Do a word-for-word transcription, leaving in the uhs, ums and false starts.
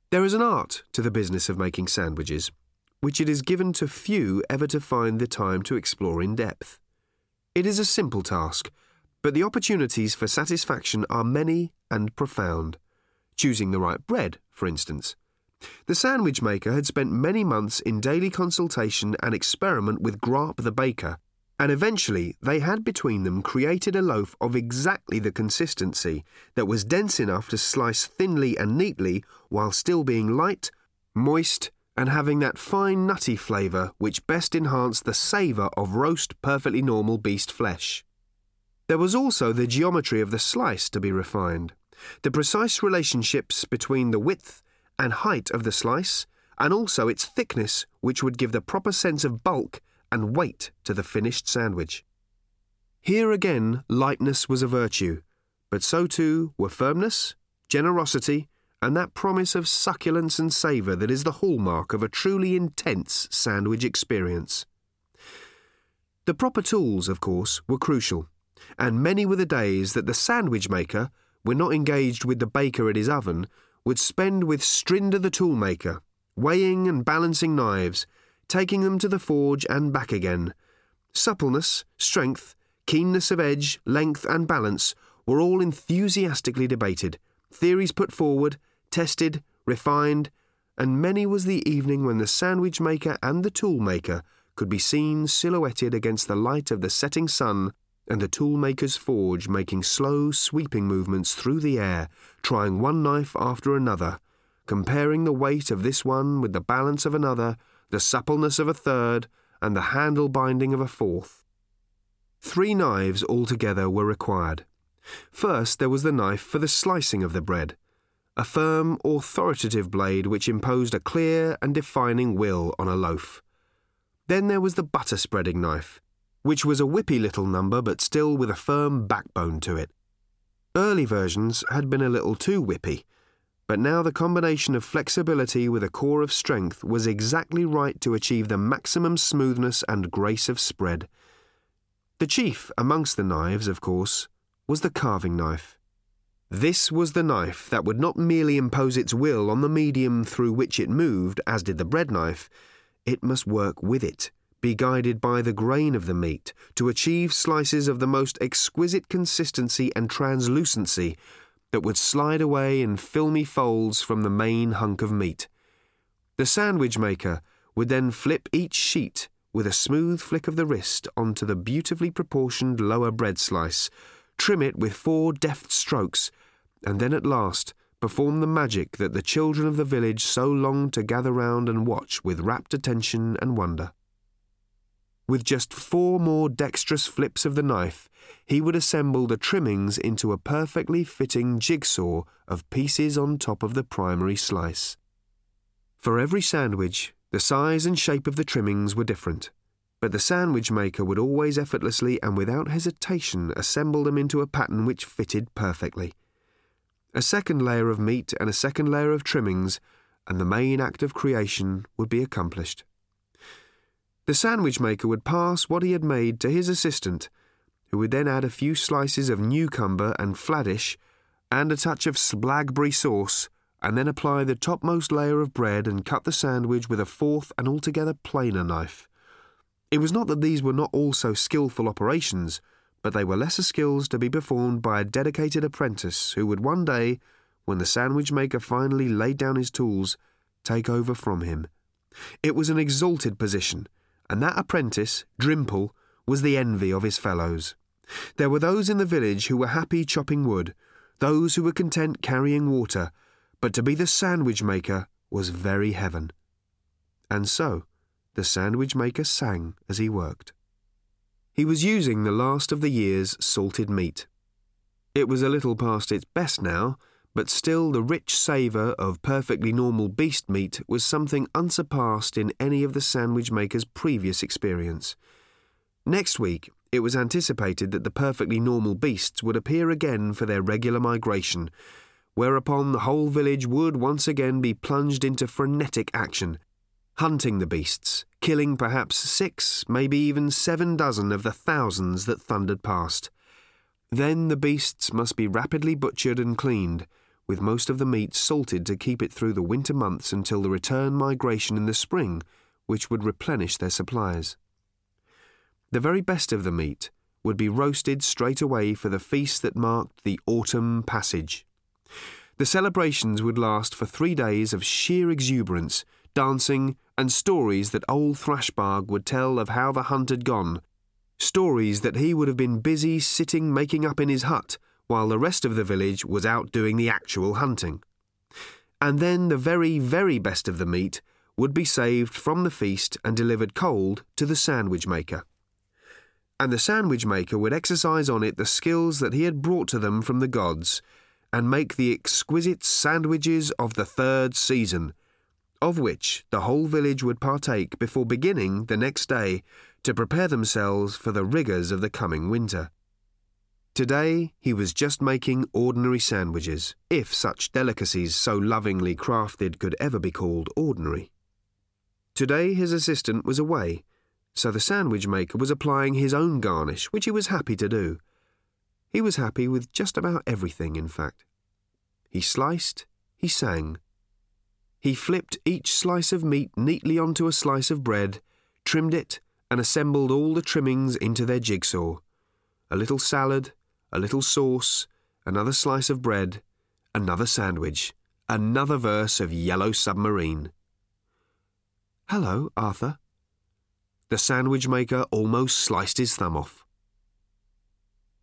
There is an art to the business of making sandwiches, which it is given to few ever to find the time to explore in depth. It is a simple task, but the opportunities for satisfaction are many and profound. Choosing the right bread, for instance. The sandwich maker had spent many months in daily consultation and experiment with Grap the baker, and eventually they had between them created a loaf of exactly the consistency that was dense enough to slice thinly and neatly while still being light, moist, and having that fine nutty flavour which best enhanced the savour of roast perfectly normal beast flesh. There was also the geometry of the slice to be refined, the precise relationships between the width and height of the slice, and also its thickness, which would give the proper sense of bulk and weight to the finished sandwich. Here again lightness was a virtue, but so too were firmness, generosity, and that promise of succulence and savour that is the hallmark of a truly intense sandwich experience. The proper tools, of course, were crucial, and many were the days that the sandwich maker, when not engaged with the baker at his oven, would spend with Strinder the toolmaker, weighing and balancing knives, taking them to the forge and back again. Suppleness, strength, keenness of edge, length and balance were all enthusiastically debated, theories put forward, tested, refined, and many was the evening when the sandwich maker and the tool maker could be seen silhouetted against the light of the setting sun, and the toolmaker's forge making slow, sweeping movements through the air, trying one knife after another, comparing the weight of this one with the balance of another, the suppleness of a third, and the handle binding of a fourth. Three knives altogether were required. First there was the knife for the slicing of the bread, a firm, authoritative blade which imposed a clear and defining will on a loaf. Then there was the butter spreading knife, which was a whippy little number but still with a firm backbone to it. Early versions had been a little too whippy, but now the combination of flexibility with a core of strength was exactly right to achieve the maximum smoothness and grace of spread. The chief amongst the knives, of course, was the carving knife. This was the knife that would not merely impose its will on the medium through which it moved, as did the bread knife. It must work with it, be guided by the grain of the meat, to achieve slices of the most exquisite consistency and translucency that would slide away in filmy folds from the main hunk of meat. The sandwich maker would then flip each sheet with a smooth flick of the wrist onto the beautifully proportioned lower bread slice, trim it with four deft strokes, and then at last perform the magic that the children of the village so longed to gather round and watch with rapt attention and wonder. With just four more dexterous flips of the knife, he would assemble the trimmings into a perfectly fitting jigsaw of pieces on top of the primary slice. For every sandwich, the size and shape of the trimmings were different, but the sandwich maker would always effortlessly and without hesitation assemble them into a pattern which fitted perfectly. A second layer of meat and a second layer of trimmings, and the main act of creation would be accomplished. The sandwich maker would pass what he had made to his assistant, who would then add a few slices of newcumber and fladdish, and a touch of splagberry sauce, and then apply the topmost layer of bread and cut the sandwich with a fourth and altogether plainer knife. It was not that these were not also skilful operations, but they were lesser skills to be performed by a dedicated apprentice who would one day, when the sandwich maker finally laid down his tools, take over from him. It was an exalted position, and that apprentice, Drimple, was the envy of his fellows. There were those in the village who were happy chopping wood, those who were content carrying water, but to be the sandwich maker was very heaven. And so, the sandwich maker sang as he worked. He was using the last of the year's salted meat. It was a little past its best now, but still the rich savour of perfectly normal beast meat was something unsurpassed in any of the sandwich maker's previous experience. Next week, it was anticipated that the perfectly normal beasts would appear again for their regular migration, whereupon the whole village would once again be plunged into frenetic action, hunting the beasts, killing perhaps six, maybe even seven dozen of the thousands that thundered past. Then the beasts must be rapidly butchered and cleaned, with most of the meat salted to keep it through the winter months until the return migration in the spring, which would replenish their supplies. The very best of the meat would be roasted straight away for the feast that marked the autumn passage. The celebrations would last for three days of sheer exuberance, dancing, and stories that old Thrashbarg would tell of how the hunt had gone, stories that he would have been busy sitting making up in his hut while the rest of the village was out doing the actual hunting. And then the very, very best of the meat would be saved from the feast and delivered cold to the sandwich maker. And the sandwich maker would exercise on it the skills that he had brought to them from the gods, and make the exquisite sandwiches of the third season, of which the whole village would partake before beginning the next day to prepare themselves for the rigours of the coming winter. Today he was just making ordinary sandwiches, if such delicacies so lovingly crafted could ever be called ordinary. Today his assistant was away, so the sandwich maker was applying his own garnish, which he was happy to do. He was happy with just about everything, in fact. He sliced, he sang. He flipped each slice of meat neatly onto a slice of bread, trimmed it, and assembled all the trimmings into their jigsaw. A little salad, a little sauce, another slice of bread, another sandwich, another verse of Yellow Submarine. "Hello, Arthur." The sandwich maker almost sliced his thumb off.